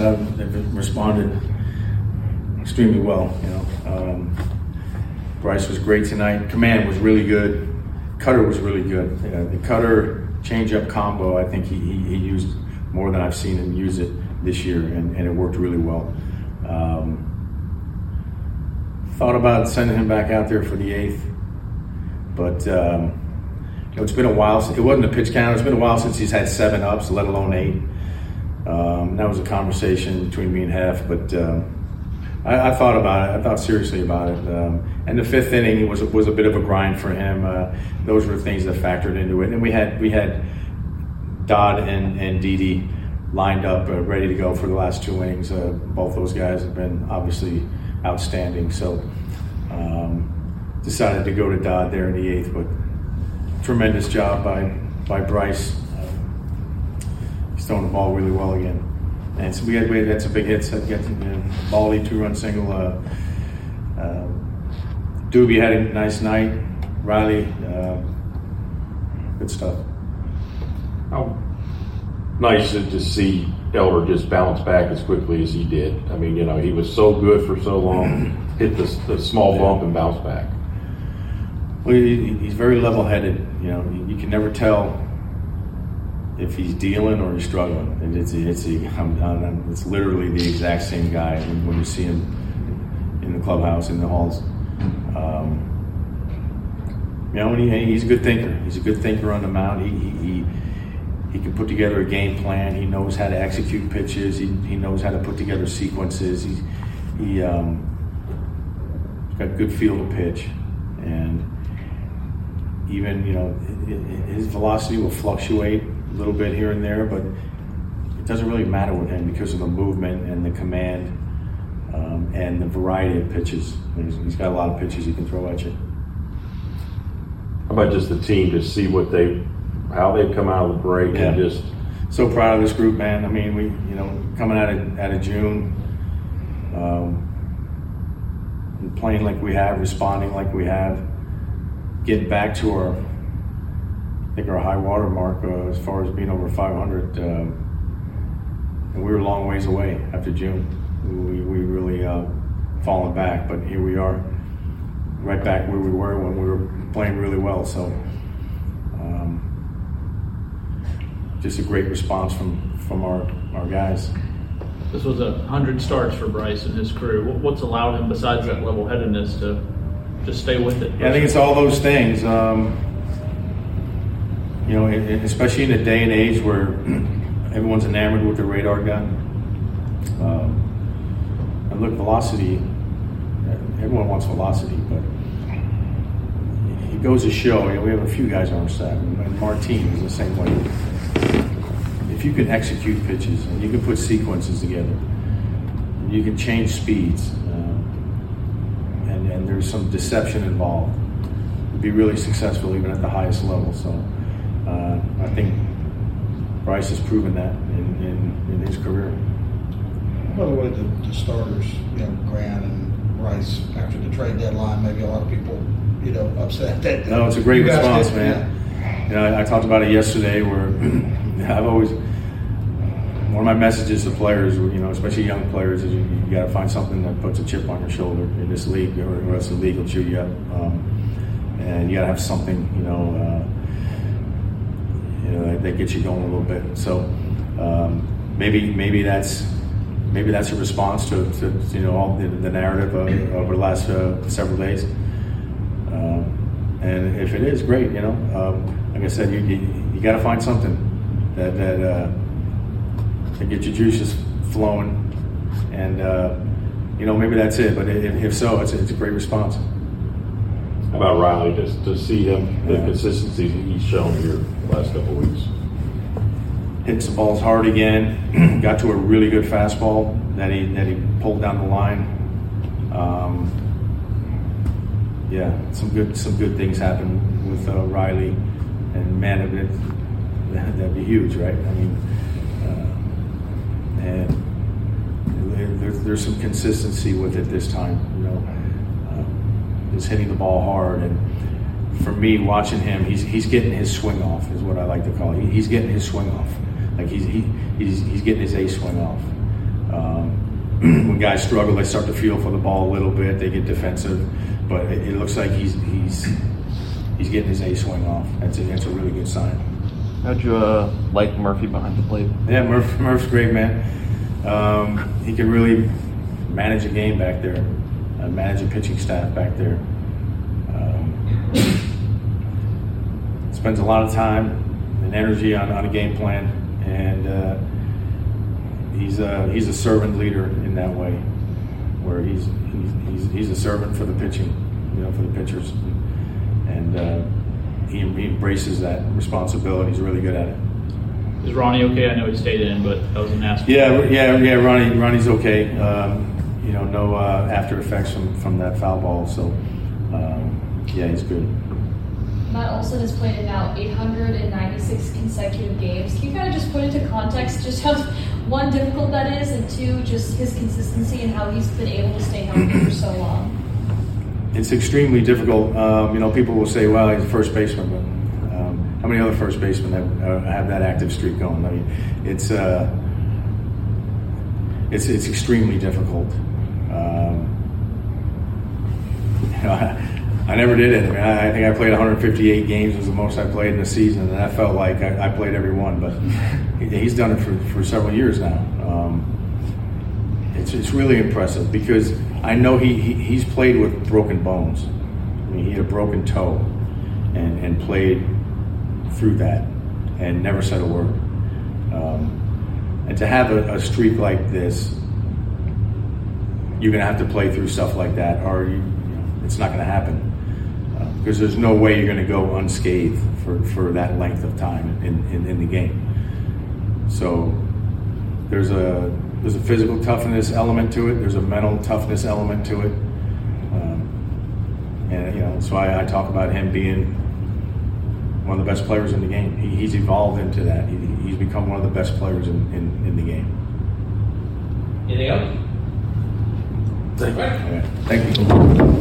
have responded extremely well. Bryce was great tonight. Command was really good. Cutter was really good. The cutter changeup combo, I think he used more than I've seen him use it this year, and it worked really well. Thought about sending him back out there for the 8th, but it's been a while. It wasn't a pitch count. It's been a while since he's had 7 ups, let alone 8. That was a conversation between me and Hef, but I thought about it. I thought seriously about it. And the 5th inning was a bit of a grind for him. Those were things that factored into it. And we had Dodd and Didi lined up, ready to go for the last 2 innings. Both those guys have been obviously outstanding. So decided to go to Dodd there in the 8th. But tremendous job by Bryce. He's throwing the ball really well again. And so we had some big hits. Baldy 2-run single. Doobie had a nice night. Riley, good stuff. How nice to see Elder just bounce back as quickly as he did. I mean, he was so good for so long, hit the small bump and bounce back. Well, he's very level-headed. You can never tell if he's dealing or he's struggling. And it's literally the exact same guy when you see him in the clubhouse, in the halls. He's a good thinker. He's a good thinker on the mound. He can put together a game plan. He knows how to execute pitches. He knows how to put together sequences. He's got good feel to pitch, and even his velocity will fluctuate a little bit here and there, but it doesn't really matter with him because of the movement and the command and the variety of pitches. He's got a lot of pitches he can throw at you. How about just the team to see how they've come out of the break and just so proud of this group, man. I mean, we coming out of June, and playing like we have, responding like we have, getting back to our high water mark as far as being over 500, and we were a long ways away after June. We really fallen back, but here we are, right back where we were when we were playing really well. So just a great response from our guys. This was 100 starts for Bryce and his crew. What's allowed him, besides that level-headedness, to just stay with it? Yeah, I think it's all those things. Especially in a day and age where everyone's enamored with the radar gun. And look, velocity, everyone wants velocity, but it goes to show, we have a few guys on our staff, and Martin is the same way. If you can execute pitches and you can put sequences together, and you can change speeds, and there's some deception involved, you'll be really successful even at the highest level. So I think Bryce has proven that in his career. By the way, the starters, Grant and Bryce, after the trade deadline, maybe a lot of people, upset that. No, it's a great response, man. I talked about it yesterday where one of my messages to players, especially young players, is you got to find something that puts a chip on your shoulder in this league, or else the league will chew you up. And you got to have something, that gets you going a little bit. So maybe that's a response to all the narrative over the last several days. And if it is, great. Like I said, you got to find something that gets your juices flowing, and maybe that's it. But if so, it's a great response. How about Riley? Just to see him, the consistency he's shown here the last couple of weeks. Hits the balls hard again. Got to a really good fastball that he pulled down the line. Some good things happen with Riley, and man, that'd be huge, right? I mean, and there's some consistency with it this time. Just hitting the ball hard, and for me, watching him, he's getting his swing off, is what I like to call it. He's getting his swing off, like he's getting his A swing off. when guys struggle, they start to feel for the ball a little bit. They get defensive, but it looks like he's getting his A swing off. That's a really good sign. How'd you like Murphy behind the plate? Yeah, Murph's great, man. He can really manage a game back there, manage a pitching staff back there. Spends a lot of time and energy on a game plan, and he's a servant leader in that way, where he's a servant for the pitching, for the pitchers, and he embraces that responsibility. He's really good at it. Is Ronnie okay? I know he stayed in, but that was an aspect. Yeah. Ronnie's okay. No after effects from that foul ball. So he's good. Matt Olson has played in now 896 consecutive games. Can you kind of just put into context just how, one, difficult that is, and two, just his consistency and how he's been able to stay healthy for so long? It's extremely difficult. People will say, well, he's a first baseman, but how many other first basemen have that active streak going? I mean, it's extremely difficult. I never did it. I mean, I think I played 158 games was the most I played in a season, and I felt like I played every one. But he's done it for several years now. It's really impressive because I know he's played with broken bones. I mean, he had a broken toe and played through that and never said a word. And to have a streak like this, you're going to have to play through stuff like that, or it's not going to happen. Because there's no way you're going to go unscathed for that length of time in the game. So there's a physical toughness element to it. There's a mental toughness element to it. So I talk about him being one of the best players in the game. He's evolved into that. He's become one of the best players in the game. Anything else? Thank you.